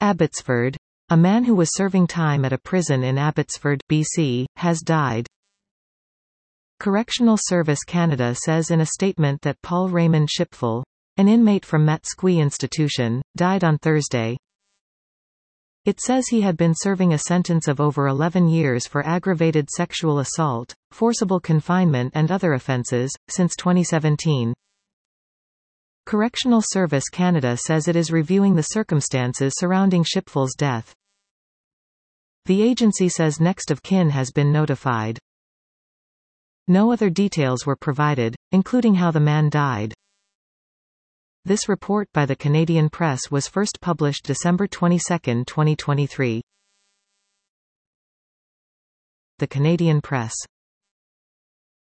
Abbotsford. A man who was serving time at a prison in Abbotsford, BC, has died. Correctional Service Canada says in a statement that Paul Raymond Shipfull, an inmate from Matsqui Institution, died on Thursday. It says he had been serving a sentence of over 11 years for aggravated sexual assault, forcible confinement and other offences, since 2017. Correctional Service Canada says it is reviewing the circumstances surrounding Shipfull's death. The agency says next of kin has been notified. No other details were provided, including how the man died. This report by the Canadian Press was first published December 22, 2023. The Canadian Press.